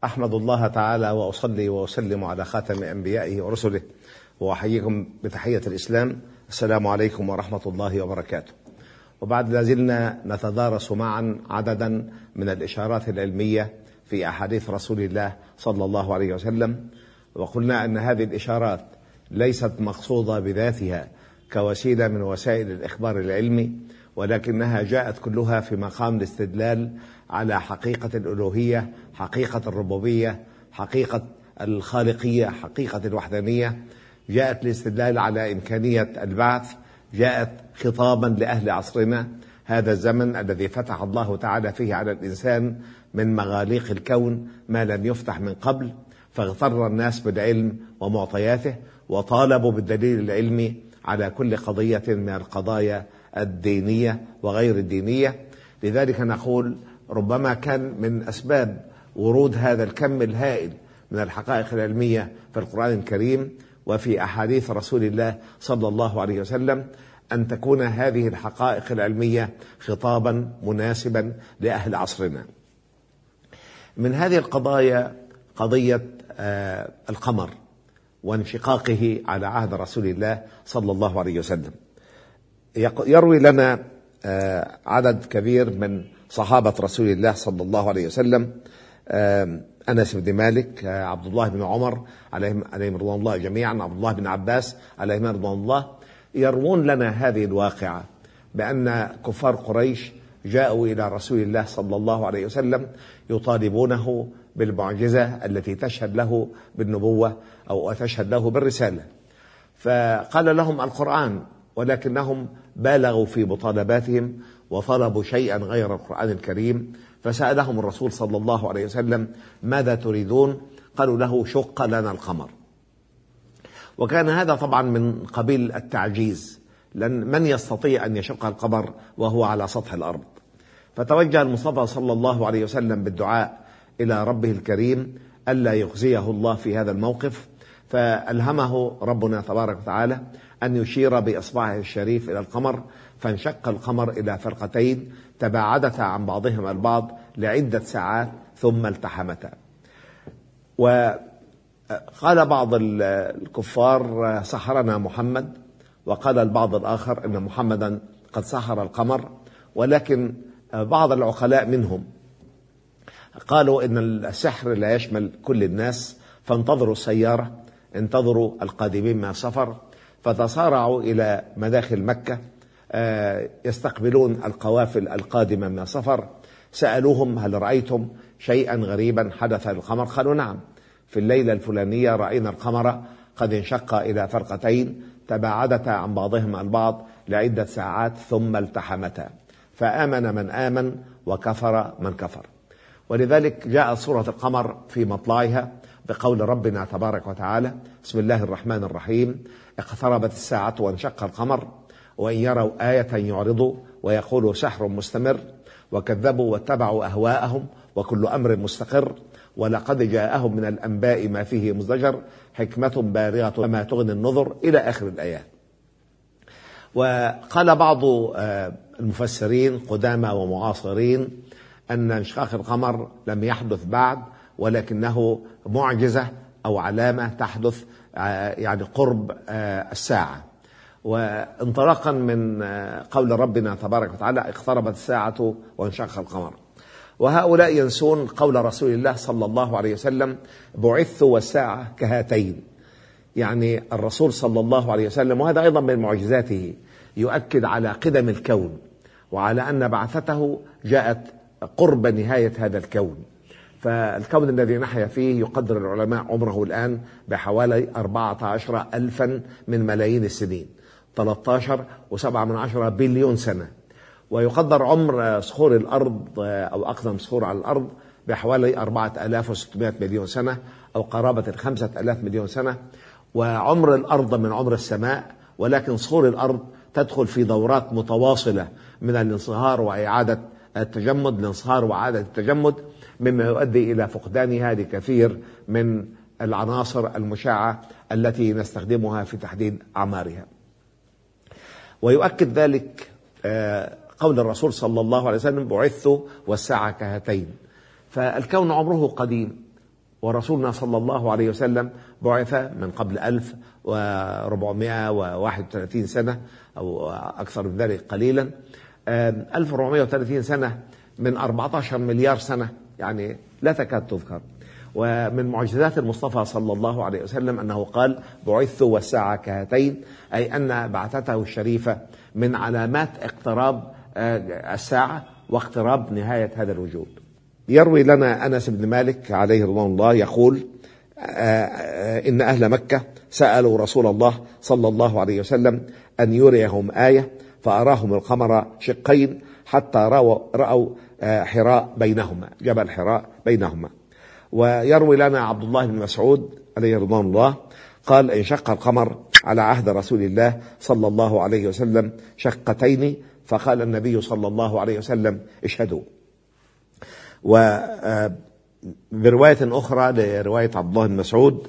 أحمد الله تعالى وأصلي وأسلم على خاتم أنبيائه ورسله، وأحييكم بتحية الإسلام. السلام عليكم ورحمة الله وبركاته. وبعد لازلنا نتدارس معا عددا من الإشارات العلمية في أحاديث رسول الله صلى الله عليه وسلم، وقلنا أن هذه الإشارات ليست مقصودة بذاتها كوسيلة من وسائل الإخبار العلمي، ولكنها جاءت كلها في مقام الاستدلال على حقيقة الألوهية، حقيقة الربوبية، حقيقة الخالقية، حقيقة الوحدانية. جاءت الاستدلال على إمكانية البعث، جاءت خطابا لأهل عصرنا، هذا الزمن الذي فتح الله تعالى فيه على الإنسان من مغاليق الكون ما لم يفتح من قبل، فاغتر الناس بالعلم ومعطياته وطالبوا بالدليل العلمي على كل قضية من القضايا الدينية وغير الدينية. لذلك نقول ربما كان من أسباب ورود هذا الكم الهائل من الحقائق العلمية في القرآن الكريم وفي أحاديث رسول الله صلى الله عليه وسلم أن تكون هذه الحقائق العلمية خطابا مناسبا لأهل عصرنا. من هذه القضايا قضية القمر وانشقاقه على عهد رسول الله صلى الله عليه وسلم. يروي لنا عدد كبير من صحابة رسول الله صلى الله عليه وسلم، أنس بن مالك، عبد الله بن عمر عليهم رضوان الله جميعا، عبد الله بن عباس عليهم رضوان الله، يروون لنا هذه الواقعة بأن كفار قريش جاءوا إلى رسول الله صلى الله عليه وسلم يطالبونه بالمعجزة التي تشهد له بالنبوة أو تشهد له بالرسالة، فقال لهم القرآن، ولكنهم بالغوا في مطالباتهم وطلبوا شيئا غير القرآن الكريم. فسألهم الرسول صلى الله عليه وسلم ماذا تريدون؟ قالوا له شق لنا القمر. وكان هذا طبعا من قبيل التعجيز، لأن من يستطيع أن يشق القمر وهو على سطح الأرض؟ فتوجه المصطفى صلى الله عليه وسلم بالدعاء إلى ربه الكريم ألا يخزيه الله في هذا الموقف، فألهمه ربنا تبارك وتعالى أن يشير بإصبعه الشريف إلى القمر، فانشق القمر إلى فرقتين تباعدتا عن بعضهما البعض لعدة ساعات ثم التحمتا. وقال بعض الكفار سحرنا محمد، وقال البعض الآخر أن محمدا قد سحر القمر، ولكن بعض العقلاء منهم قالوا إن السحر لا يشمل كل الناس، فانتظروا السيارة، انتظروا القادمين من السفر، فتسارعوا إلى مداخل مكة يستقبلون القوافل القادمة من السفر. سألوهم هل رأيتم شيئا غريبا حدث للقمر؟ قالوا نعم، في الليلة الفلانية رأينا القمر قد انشق إلى فرقتين تباعدتا عن بعضهما البعض لعدة ساعات ثم التحمتا، فآمن من آمن وكفر من كفر. ولذلك جاء سورة القمر في مطلعها بقول ربنا تبارك وتعالى: بسم الله الرحمن الرحيم، اقتربت الساعة وانشق القمر وإن يروا آية يعرضوا ويقولوا سحر مستمر وكذبوا واتبعوا أهواءهم وكل أمر مستقر ولقد جاءهم من الأنباء ما فيه مزدجر حكمة بالغة وما تغني النذر إلى آخر الآيات. وقال بعض المفسرين قدامى ومعاصرين أن انشقاق القمر لم يحدث بعد، ولكنه معجزة أو علامة تحدث يعني قرب الساعة. وانطلاقا من قول ربنا تبارك وتعالى اقتربت الساعة وانشق القمر، وهؤلاء ينسون قول رسول الله صلى الله عليه وسلم: بعثت والساعة كهاتين. يعني الرسول صلى الله عليه وسلم، وهذا أيضا من معجزاته، يؤكد على قدم الكون وعلى أن بعثته جاءت قرب نهاية هذا الكون. فالكون الذي نحيا فيه يقدر العلماء عمره الآن بحوالي 14 ألفا من ملايين السنين، 13.7 بليون سنة. ويقدر عمر صخور الأرض أو أقدم صخور على الأرض بحوالي 4600 مليون سنة أو قرابة 5000 مليون سنة. وعمر الأرض من عمر السماء، ولكن صخور الأرض تدخل في دورات متواصلة من الانصهار وإعادة التجمد، الانصهار وإعادة التجمد، مما يؤدي إلى فقدانها لكثير من العناصر المشعة التي نستخدمها في تحديد أعمارها. ويؤكد ذلك قول الرسول صلى الله عليه وسلم: بعثت والساعة كهاتين. فالكون عمره قديم، ورسولنا صلى الله عليه وسلم بعث من قبل 1431 سنة أو أكثر من ذلك قليلا. 1430 سنة من 14 مليار سنة، يعني لا تكاد تذكر. ومن معجزات المصطفى صلى الله عليه وسلم أنه قال: بعثت والساعة كهاتين، أي أن بعثته الشريفة من علامات اقتراب الساعة واقتراب نهاية هذا الوجود. يروي لنا أنس بن مالك عليه رضوان الله يقول: إن أهل مكة سألوا رسول الله صلى الله عليه وسلم أن يريهم آية، فأراهم القمر شقين حتى رأوا حراء بينهما، جبل حراء بينهما. ويروي لنا عبد الله بن مسعود عليه رضوان الله قال: انشق القمر على عهد رسول الله صلى الله عليه وسلم شقتين، فقال النبي صلى الله عليه وسلم: اشهدوا. وبرواية أخرى لرواية عبد الله بن مسعود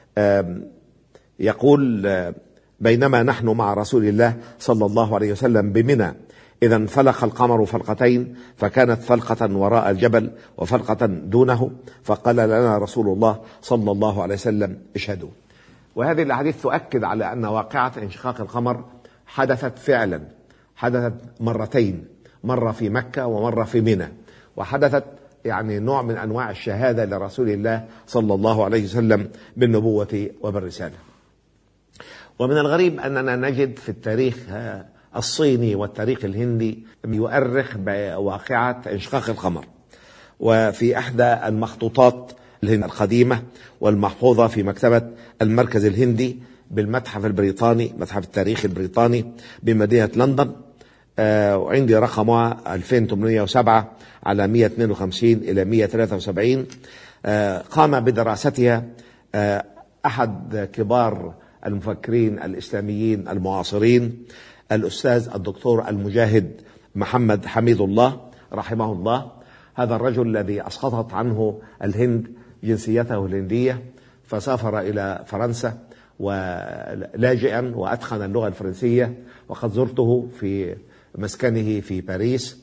يقول: بينما نحن مع رسول الله صلى الله عليه وسلم بمنى إذا انفلق القمر فلقتين، فكانت فلقة وراء الجبل وفلقة دونه، فقال لنا رسول الله صلى الله عليه وسلم: اشهدوا. وهذه الأحاديث تؤكد على أن واقعة انشقاق القمر حدثت فعلا، حدثت مرتين، مرة في مكة ومرة في منى، وحدثت يعني نوع من أنواع الشهادة لرسول الله صلى الله عليه وسلم بالنبوة وبالرسالة. ومن الغريب أننا نجد في التاريخ الصيني والتاريخ الهندي يؤرخ بواقعة انشقاق القمر. وفي إحدى المخطوطات القديمة والمحفوظة في مكتبة المركز الهندي بالمتحف البريطاني، متحف التاريخ البريطاني بمدينة لندن، وعندي رقمها 2807 على 152 إلى 173. قام بدراستها أحد كبار المفكرين الإسلاميين المعاصرين، الأستاذ الدكتور المجاهد محمد حميد الله رحمه الله. هذا الرجل الذي أسقطت عنه الهند جنسيته الهندية، فسافر إلى فرنسا ولاجئا وأتقن اللغة الفرنسية، وقد زرته في مسكنه في باريس،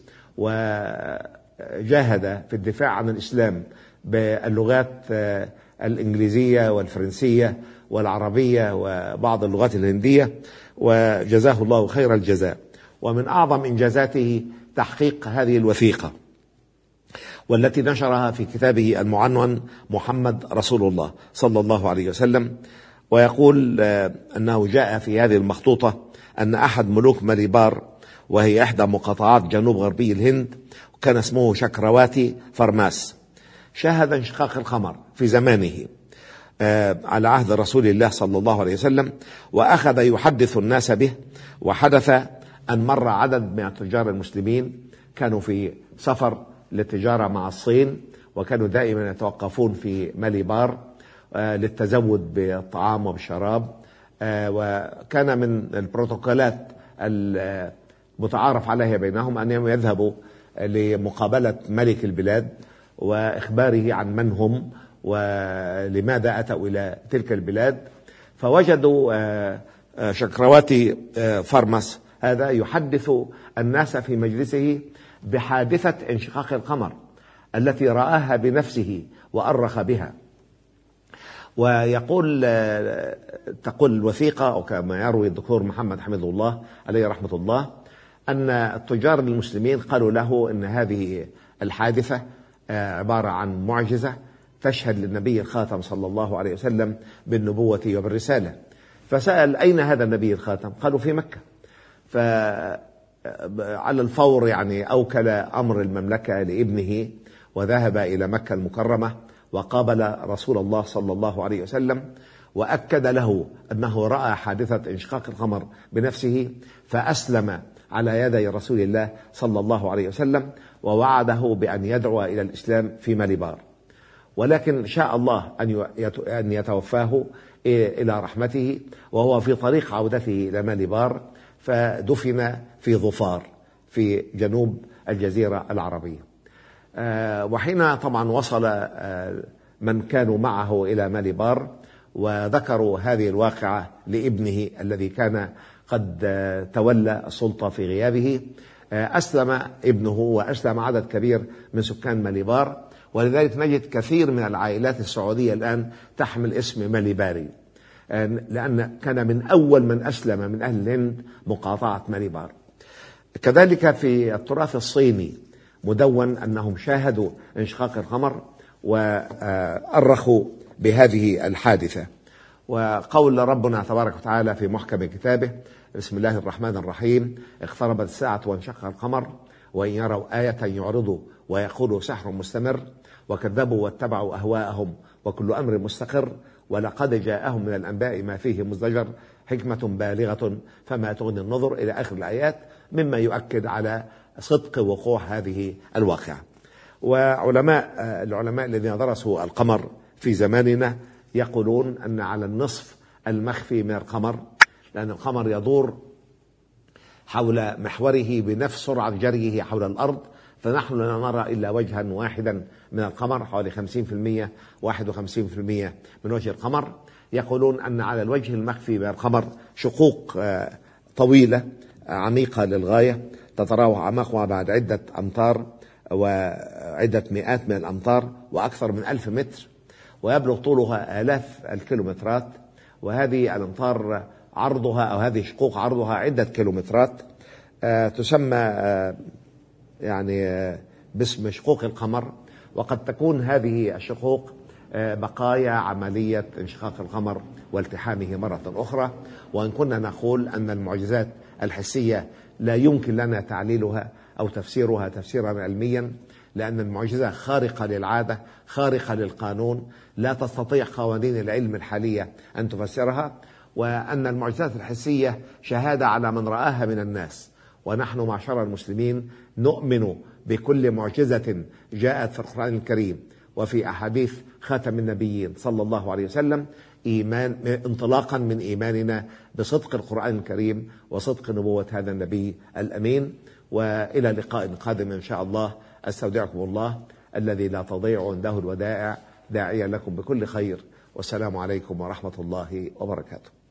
وجاهد في الدفاع عن الإسلام باللغات الإنجليزية والفرنسية والعربية وبعض اللغات الهندية، وجزاه الله خير الجزاء. ومن أعظم إنجازاته تحقيق هذه الوثيقة، والتي نشرها في كتابه المعنون محمد رسول الله صلى الله عليه وسلم. ويقول أنه جاء في هذه المخطوطة أن أحد ملوك ماليبار، وهي إحدى مقاطعات جنوب غربي الهند، وكان اسمه شكرواتي فرماس، شاهد انشقاق القمر في زمانه على عهد رسول الله صلى الله عليه وسلم، وأخذ يحدث الناس به. وحدث أن مر عدد من التجار المسلمين كانوا في سفر للتجارة مع الصين، وكانوا دائما يتوقفون في ماليبار للتزود بالطعام وبالشراب. وكان من البروتوكولات المتعارف عليها بينهم أنهم يذهبوا لمقابلة ملك البلاد وإخباره عن من هم ولماذا أتوا إلى تلك البلاد. فوجدوا شكرواتي فرمس هذا يحدث الناس في مجلسه بحادثة انشقاق القمر التي رآها بنفسه وأرخ بها. ويقول تقول الوثيقة، أو كما يروي الدكتور محمد حميد الله عليه رحمة الله، أن التجار المسلمين قالوا له أن هذه الحادثة عبارة عن معجزة تشهد للنبي الخاتم صلى الله عليه وسلم بالنبوة وبالرسالة. فسأل: أين هذا النبي الخاتم؟ قالوا: في مكة. فعلى الفور يعني أوكل أمر المملكة لابنه، وذهب إلى مكة المكرمة وقابل رسول الله صلى الله عليه وسلم، وأكد له أنه رأى حادثة انشقاق القمر بنفسه، فأسلم على يدي رسول الله صلى الله عليه وسلم، ووعده بأن يدعو إلى الإسلام في ماليبار. ولكن شاء الله أن يتوفاه إلى رحمته وهو في طريق عودته إلى ماليبار، فدفن في ظفار في جنوب الجزيرة العربية. وحين طبعا وصل من كانوا معه إلى ماليبار وذكروا هذه الواقعة لابنه الذي كان قد تولى السلطة في غيابه، أسلم ابنه وأسلم عدد كبير من سكان ماليبار، ولذلك نجد كثير من العائلات السعودية الآن تحمل اسم ماليباري، لأن كان من أول من أسلم من أهل الهند مقاطعة ماليبار. كذلك في التراث الصيني مدون أنهم شاهدوا انشقاق القمر وأرخوا بهذه الحادثة. وقول ربنا تبارك وتعالى في محكم كتابه: بسم الله الرحمن الرحيم، اقتربت الساعة وانشق القمر وإن يروا آية يعرضوا ويقولوا سحر مستمر وكذبوا واتبعوا أهواءهم وكل أمر مستقر ولقد جاءهم من الأنباء ما فيه مزدجر حكمة بالغة فما تغني النظر، إلى آخر الآيات، مما يؤكد على صدق وقوع هذه الواقعة. العلماء الذين درسوا القمر في زماننا يقولون أن على النصف المخفي من القمر، لأن القمر يدور حول محوره بنفس سرعة جريه حول الأرض، فنحن لا نرى إلا وجها واحدا من القمر، حوالي 50% 51% من وجه القمر. يقولون أن على الوجه المخفي من القمر شقوق طويلة عميقة للغاية، تتراوح أعماقها بعد عدة أمتار وعدة مئات من الأمتار وأكثر من 1000 متر، ويبلغ طولها آلاف الكيلومترات. وهذه الأمطار عرضها أو هذه الشقوق عرضها عدة كيلومترات، تسمى باسم شقوق القمر. وقد تكون هذه الشقوق بقايا عملية انشقاق القمر والتحامه مرة أخرى. وإن كنا نقول أن المعجزات الحسية لا يمكن لنا تعليلها أو تفسيرها تفسيرا علميا، لأن المعجزة خارقة للعادة، خارقة للقانون، لا تستطيع قوانين العلم الحالية أن تفسرها. وأن المعجزات الحسية شهادة على من رآها من الناس، ونحن معشر المسلمين نؤمن بكل معجزة جاءت في القرآن الكريم وفي أحاديث خاتم النبيين صلى الله عليه وسلم، انطلاقا من إيماننا بصدق القرآن الكريم وصدق نبوة هذا النبي الأمين. وإلى لقاء قادم إن شاء الله، أستودعكم الله الذي لا تضيع عنده الودائع، داعيا لكم بكل خير، والسلام عليكم ورحمة الله وبركاته.